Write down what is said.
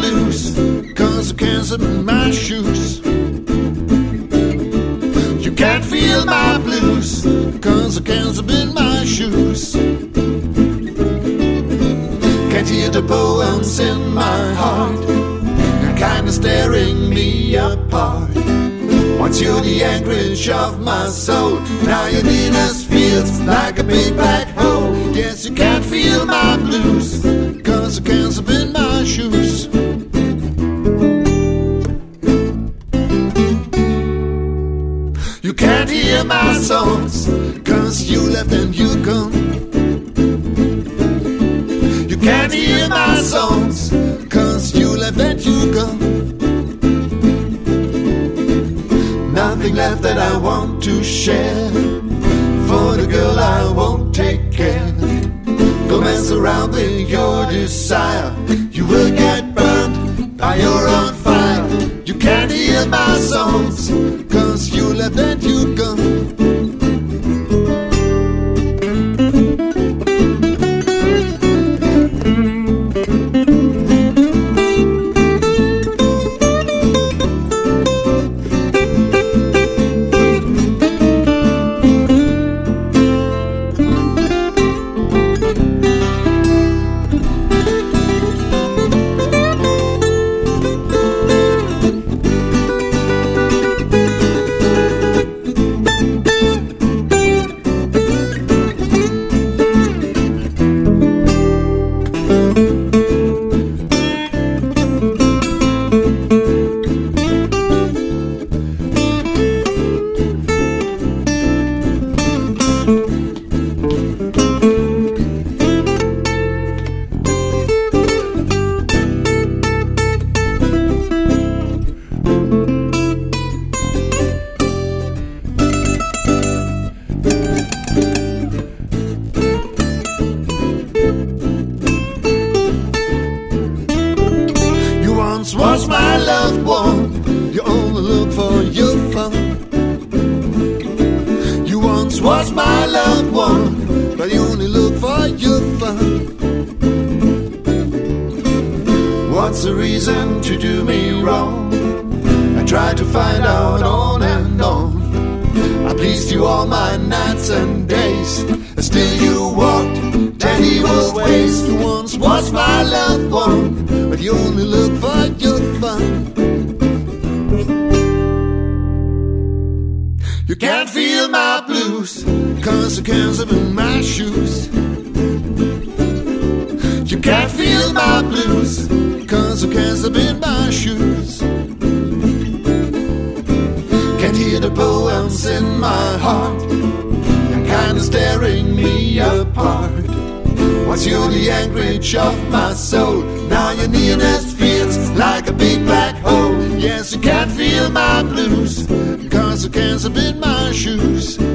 blues, 'cause the cancer in my shoes. You can't feel my blues, 'cause the cancer in my shoes. Can't hear the poems in my heart, you're kinda staring me apart. Once you're the anchorage of my soul, now your nearness feels like a big black hole. Yes, you can't feel my blues, 'cause the cancer in my shoes. You can't hear my songs, 'cause you left and you gone. You can't hear my songs, 'cause you left and you gone. Nothing left that I want to share, for the girl I won't take care. Don't mess around with your desire, you will get burned by your own fire. You can't hear my songs, 'cause you left and you gone. Was my loved one, you only look for your fun. You once was my loved one, but you only look for your fun. What's the reason to do me wrong? I tried to find out on and on. I pleased you all my nights and days, and still you walked that evil ways. You once was my loved one, but you only look for your fun. You can't feel my blues, 'cause the cancer in my shoes. You can't feel my blues, 'cause the cancer in my shoes. Can't hear the poems in my heart, you're kinda staring me apart. Once you're the anchorage of my soul, now your nearness feels like a big black hole. Yes, you can't feel my blues, 'cause the cancer in my shoes.